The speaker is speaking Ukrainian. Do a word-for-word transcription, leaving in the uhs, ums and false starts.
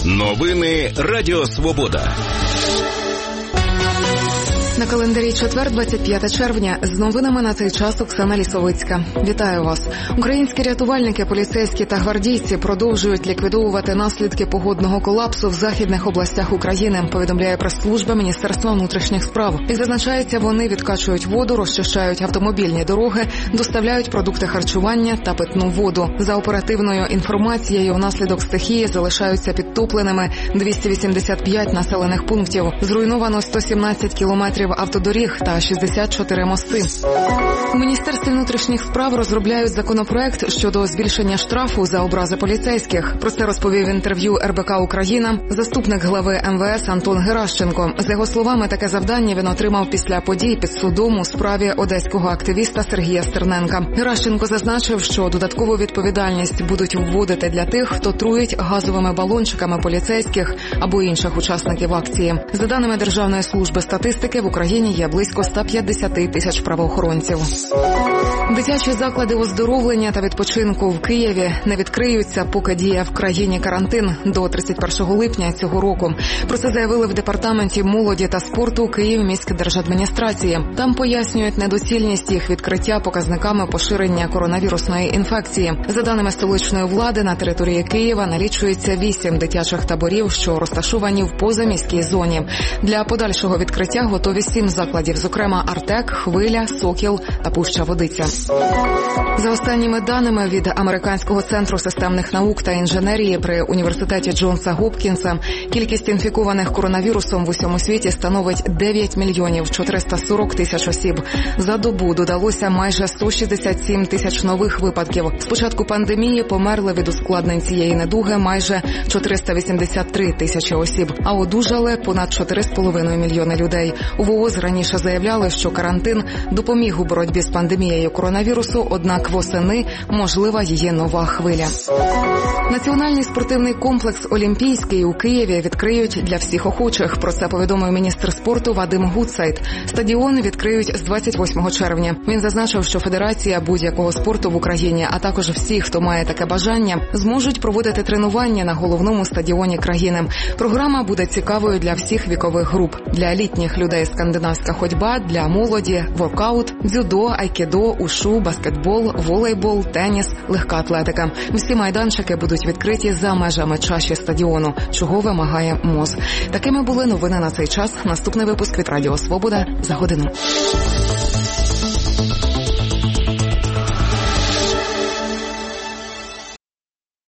Новини Радіо Свобода. На календарі четвер, двадцять п'яте червня. З новинами на цей час Оксана Лісовицька. Вітаю вас. Українські рятувальники, поліцейські та гвардійці продовжують ліквідовувати наслідки погодного колапсу в західних областях України, повідомляє прес-служба Міністерства внутрішніх справ. Як зазначається, вони відкачують воду, розчищають автомобільні дороги, доставляють продукти харчування та питну воду. За оперативною інформацією, внаслідок стихії залишаються підтопленими двісті вісімдесят п'ять населених пунктів. Зруйновано сто сімнадцять кілометрів автодоріг та шістдесят чотири мости. У Міністерстві внутрішніх справ розробляють законопроект щодо збільшення штрафу за образи поліцейських. Про це розповів в інтерв'ю ер бе ка «Україна» заступник глави ем ве ес Антон Геращенко. За його словами, таке завдання він отримав після подій під судом у справі одеського активіста Сергія Стерненка. Геращенко зазначив, що додаткову відповідальність будуть вводити для тих, хто труїть газовими балончиками поліцейських або інших учасників акції. За даними Державної служби статистики, в Україні є близько ста п'ятдесяти тисяч правоохоронців. Дитячі заклади оздоровлення та відпочинку в Києві не відкриються, поки діє в країні карантин до тридцять першого липня цього року. Про це заявили в Департаменті молоді та спорту Київміськдержадміністрації. Там пояснюють недоцільність їх відкриття показниками поширення коронавірусної інфекції. За даними столичної влади, на території Києва налічується вісім дитячих таборів, що розташовані в позаміській зоні. Для подальшого відкриття готові сім закладів, зокрема «Артек», «Хвиля», «Сокіл» та «Пуща-Водиця». За останніми даними від Американського центру системних наук та інженерії при університеті Джонса Гопкінса, кількість інфікованих коронавірусом в усьому світі становить дев'ять мільйонів чотириста сорок тисяч осіб. За добу додалося майже сто шістдесят сім тисяч нових випадків. З початку пандемії померли від ускладнень цієї недуги майже чотириста вісімдесят три тисячі осіб, а одужали понад чотири з половиною мільйони людей. У ВООЗ раніше заявляли, що карантин допоміг у боротьбі з пандемією коронавірусу, однак восени можлива її нова хвиля. Національний спортивний комплекс «Олімпійський» у Києві відкриють для всіх охочих. Про це повідомив міністр спорту Вадим Гутцайт. Стадіон відкриють з двадцять восьмого червня. Він зазначив, що федерація будь-якого спорту в Україні, а також всі, хто має таке бажання, зможуть проводити тренування на головному стадіоні країни. Програма буде цікавою для всіх вікових груп. Для літніх людей скандинавська ходьба, для молоді – воркаут, дзюдо, айкідо, ушу, баскетбол, волейбол, теніс, легка атлетика. Всі майданчики будуть відкриті за межами чаші стадіону, чого вимагає МОЗ. Такими були новини на цей час. Наступний випуск від Радіо Свобода за годину.